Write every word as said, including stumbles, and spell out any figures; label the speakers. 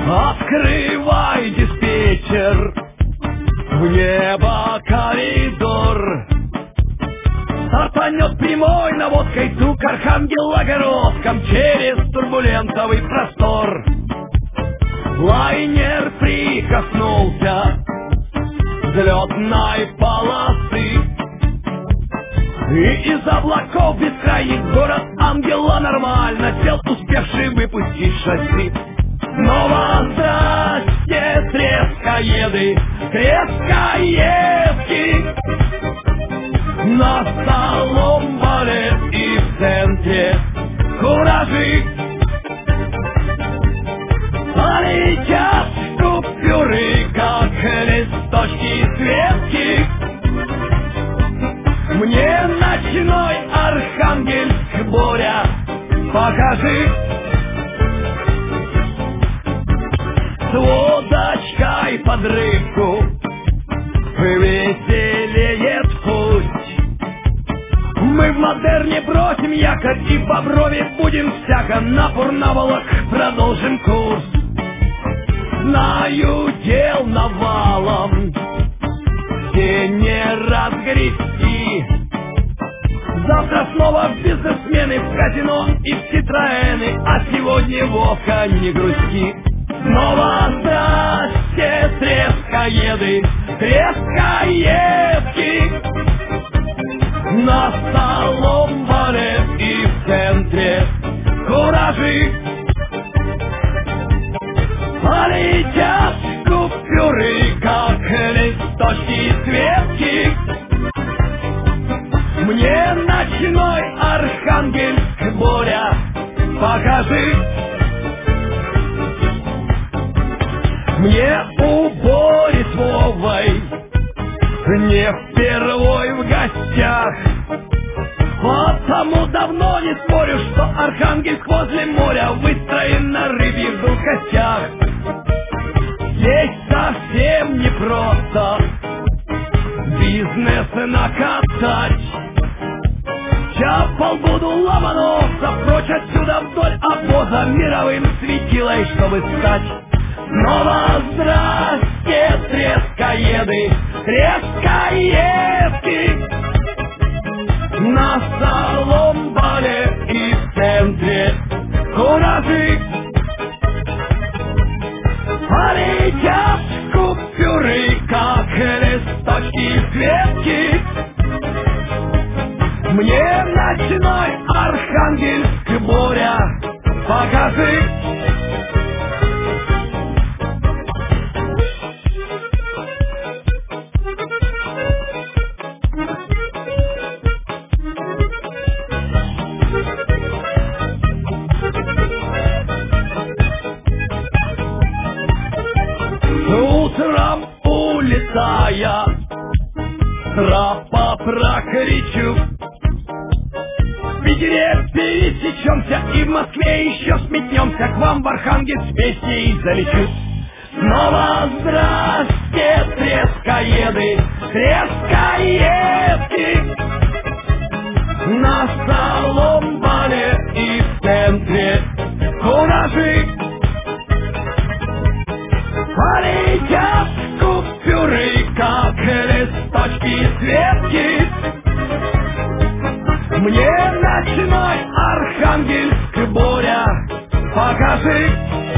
Speaker 1: Открывай, диспетчер, в небо коридор. Стартанет прямой наводкой тук архангелогородком через турбулентовый простор. Лайнер прикоснулся взлетной полосы, и из облаков бескрайних город ангела нормально сел, успевший выпустить шасси. Снова здрасте, трескоеды, трескоедки. На Соломбале и в центре куражи. Полетят купюры, как листочки светки. Мне ночной Архангельск, Боря, покажи. С водочкой под рыбку веселеет путь. Мы в модерне бросим якорь и по брови будем всяко. На Пурнаволок продолжим курс. Знаю дел навалом, где не разгрести. Завтра снова в бизнесмены, в казино и в Ситроэны. А сегодня, Вовка, не грусти. Снова здрасте, трескоеды, трескоедки. На Соломбале и в центре куражи. Полетят купюры, как листочки светки. Мне ночной Архангельск, Боря, покажи. Мне у Бори с Вовой не впервой в гостях, потому давно не спорю, что Архангельск возле моря выстроен на рыбьих был костях. Здесь совсем непросто бизнес накатать. Ща полбуду ломанулся прочь отсюда вдоль обоза мировым светилой, чтобы стать. Снова здрасте, трескоеды, трескоедки. На Соломбале и в центре куражи. Полетят купюры, как листочки светки. Мне ночной Архангельск, Боря, покажи. Утром улетая, тропа прокричу. В Питере пересечемся и в Москве еще сметнемся. К вам в Архангельск песней залечу. Снова здрасте, трескоеды, трескоедки. На Соломбале и в центре куражи. Полетят купюры, как листочки светки. Мне ночной Архангельск, Боря, покажи.